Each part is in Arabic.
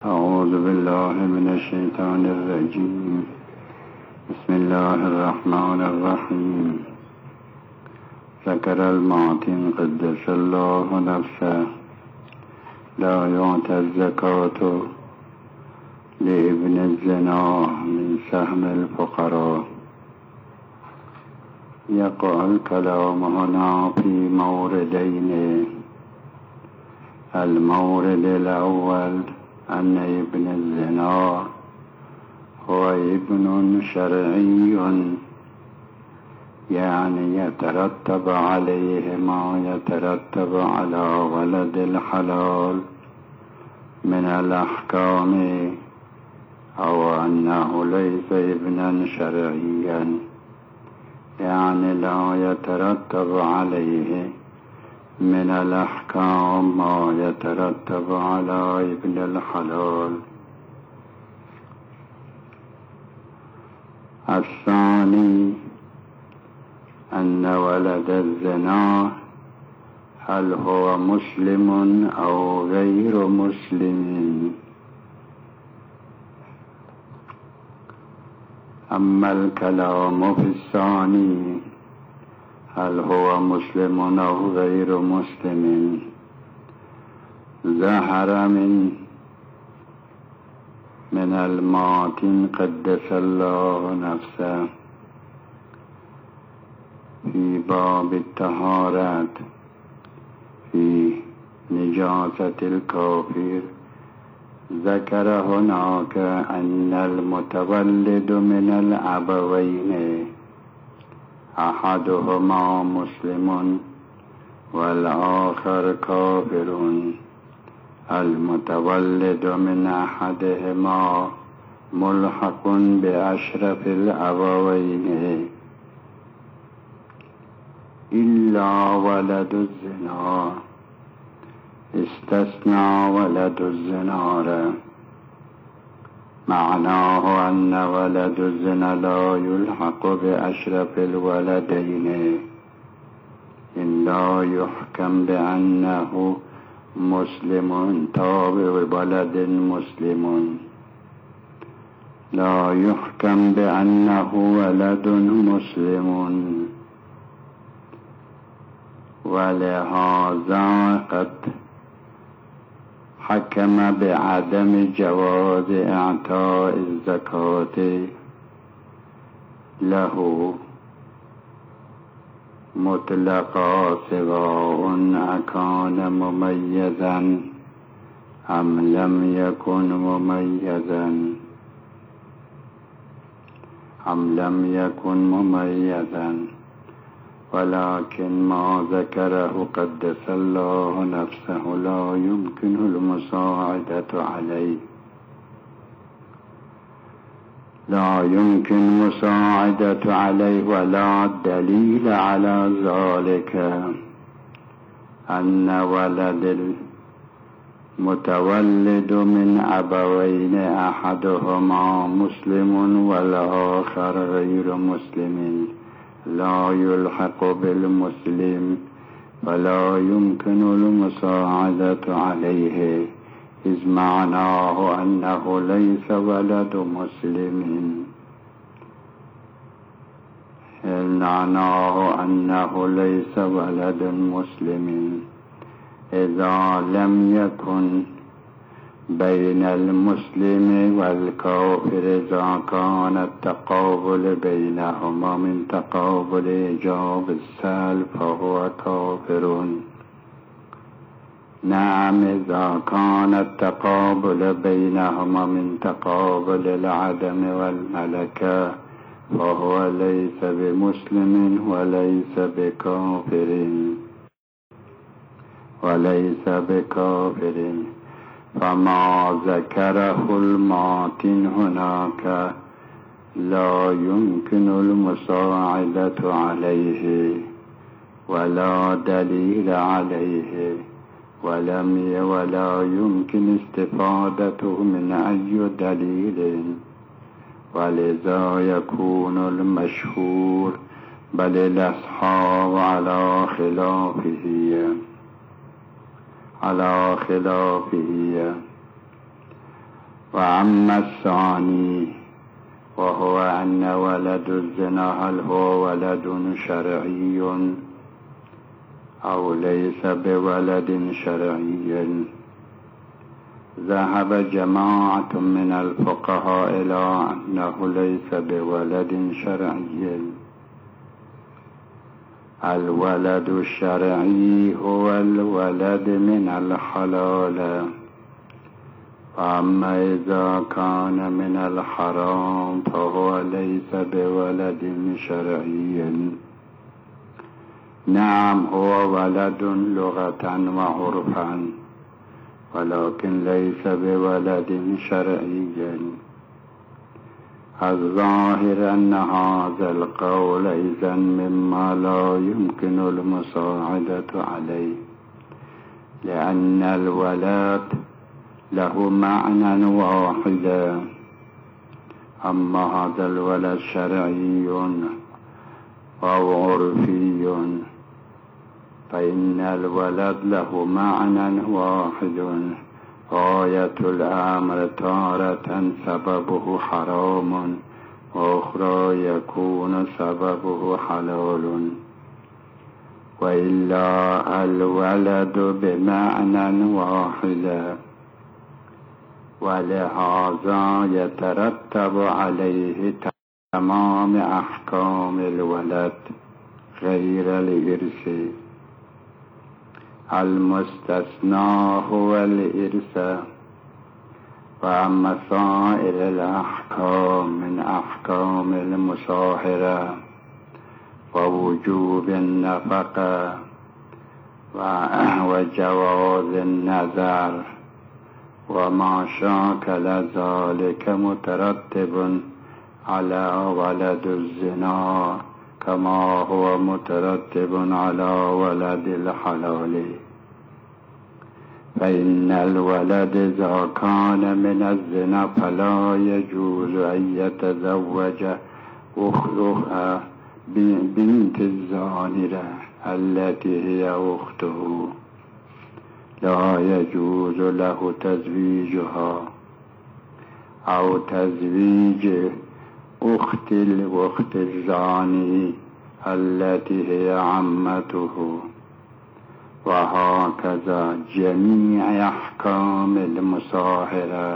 أعوذ بالله من الشيطان الرجيم. بسم الله الرحمن الرحيم. ذكر المعتن قدس الله نفسه لا يعطى الزكاة لابن الزنا من سهم الفقراء. يقع الكلام هنا في موردين. المورد الأول أن ابن الزنا هو ابن شرعي، يعني يترتب عليه ما يترتب على ولد الحلال من الأحكام، أو أنه ليس ابنا شرعيا، يعني لا يترتب عليه من الأحكام ما يترتب على ابن الحلال. الثاني أن ولد الزنا هل هو مسلم أو غير مسلم. أما الكلام في الثاني هل هو مسلم أو غير مسلم، ظهر من المعتن قدس الله نفسه في باب الطهارات في نجاسة الكافر. ذكر هناك أن المتولد من الأبوين أحدهما مسلم والآخر كافر. المتولد من أحدهما ملحق بأشرف الأبوين إلا ولد الزنا، استثنى ولد الزنا. معناه أن ولد الزنا لا يلحق بأشرف الولدين إلا يحكم بأنه مسلم تابع ولد مسلم، لا يحكم بأنه ولد مسلم. ولهذا قد حكم بعدم جواز إعطاء الزكاة له مطلقا، سواء أكان مميزا أم لم يكن مميزا. ولكن ما ذكره قدس الله نفسه لا يمكن المساعدة عليه، لا يمكن مساعدة عليه. ولا دليل على ذلك أن ولد المتولد من أبوين أحدهما مسلم والآخر غير مسلم لا يلحق بالمسلم، فلا يمكن المساعدة عليه، إذ معناه أنه ليس ولد مسلم. معناه أنه ليس ولد مسلم إذا لم يكن بين المسلم والكافر، إذا كان التقابل بينهما من تقابل إيجاب السلب فهو كافر. نعم، إذا كان التقابل بينهما من تقابل العدم والملكة فهو ليس بمسلم وليس بكافر. فما ذكره المعتن هناك لا يمكن المساعدة عليه ولا دليل عليه، ولا يمكن استفادته من أي دليل، ولذا يكون المشهور بل الأصحاب على خلافه. وأما الثاني وهو أن ولد الزنا هل هو ولد شرعي أو ليس بولد شرعي، ذهب جماعة من الفقهاء إلى أنه ليس بولد شرعي. الولد الشرعي هو الولد من الحلال، فأما إذا كان من الحرام فهو ليس بولد شرعي. نعم هو ولد لغة وعرفا، ولكن ليس بولد شرعي. الظاهر أن هذا القول إذن مما لا يمكن المساعدة عليه، لأن الولد له معنى واحدا. أما هذا الولد شرعي أو عرفي فإن الولد له معنى واحد. غاية الأمر تارة سببه حرام، وأخرى يكون سببه حلال، وإلا الولد بمعنى واحد، ولهذا يترتب عليه تمام أحكام الولد غير الإرث. المستثنى هو الإرث. وأما سائر الأحكام من أحكام المصاهرة ووجوب النفقة وجواز النذر وما شاكل ذلك مترتب على ولد الزنا كما هو مترتب على ولد الحلال. فإن الولد إذا كان من الزنا فلا يجوز أن يتزوج أختها بنت الزانية التي هي أخته، لا يجوز له تزويجها أو تزويج أخت الزاني التي هي عمته. وهكذا جميع أحكام المصاهرة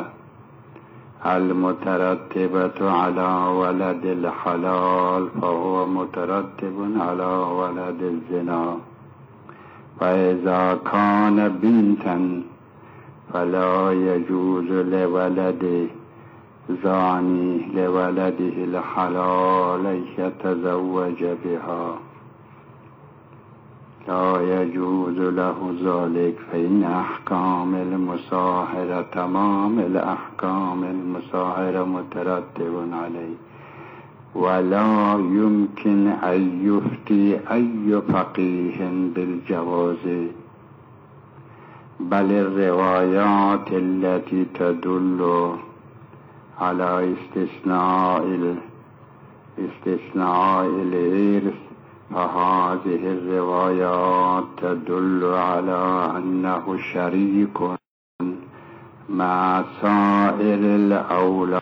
المترتبة على ولد الحلال فهو مترتب على ولد الزنا. فإذا كان بنتا فلا يجوز لولد زاني لولده الحلال يتزوج بها، لا يجوز له ذلك. فإن أحكام المصاهرة تمام الأحكام المصاهرة مترتب عليه، ولا يمكن أن يفتي أي فقيه بالجواز، بل الروايات التي تدل على استثناء الإرث فهذه الروايات تدل على أنه شريك مع سائر الأولاد